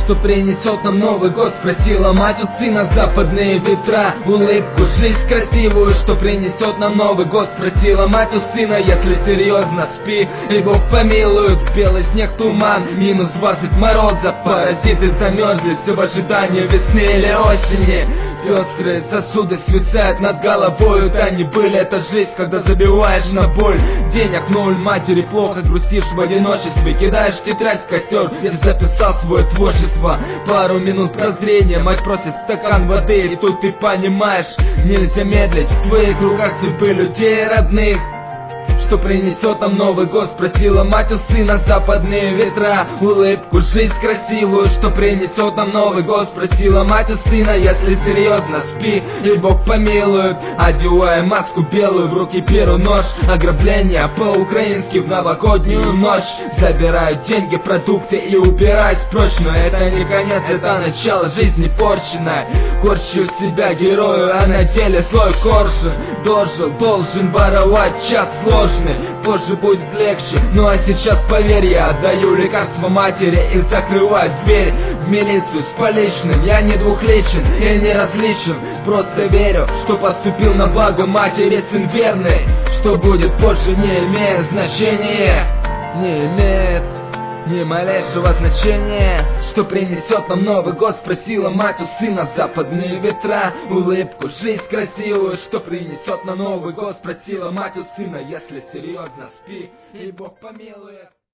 что принесет нам Новый год? Спросила мать у сына. Западные ветра, улыбку, жизнь красивую, что принесет нам Новый год? Спросила мать у сына. Если серьезно, спи, и Бог помилует. Белый снег, туман, минус 20 мороза, паразиты замерзли, все в ожидании весны или осени. Пестрые сосуды свисают над головой, они были, это жизнь, когда забиваешь на боль. Денег ноль, матери плохо, грустишь в одиночестве, кидаешь тетрадь в костер, где записал свое творчество. Пару минут прозрения, мать просит стакан воды, и тут ты понимаешь, нельзя медлить, в твоих руках судьбы людей родных. Что принесет нам Новый год? Спросила мать у сына. Западные ветра, улыбку, жизнь красивую, что принесет нам Новый год? Спросила мать у сына. Если серьезно, спи, и Бог помилует. Одевая маску белую, в руки беру нож. Ограбление по-украински в новогоднюю ночь. Забираю деньги, продукты и убираюсь прочь. Но это не конец, это начало жизни порченной. Корчу себя герою, а на деле злой коршун. Должен воровать час сложный. Позже будет легче, ну а сейчас поверь, я отдаю лекарство матери и закрываю дверь в милицию с поличным. Я не двухличен и не различен, просто верю, что поступил на благо матери сын верный. Что будет позже, не имеет значения, не имеет ни малейшего значения. Что принесет нам Новый год? Спросила мать у сына. Западные ветра, улыбку, жизнь красивую, что принесет нам Новый год? Спросила мать у сына. Если серьезно, спи, и Бог помилует.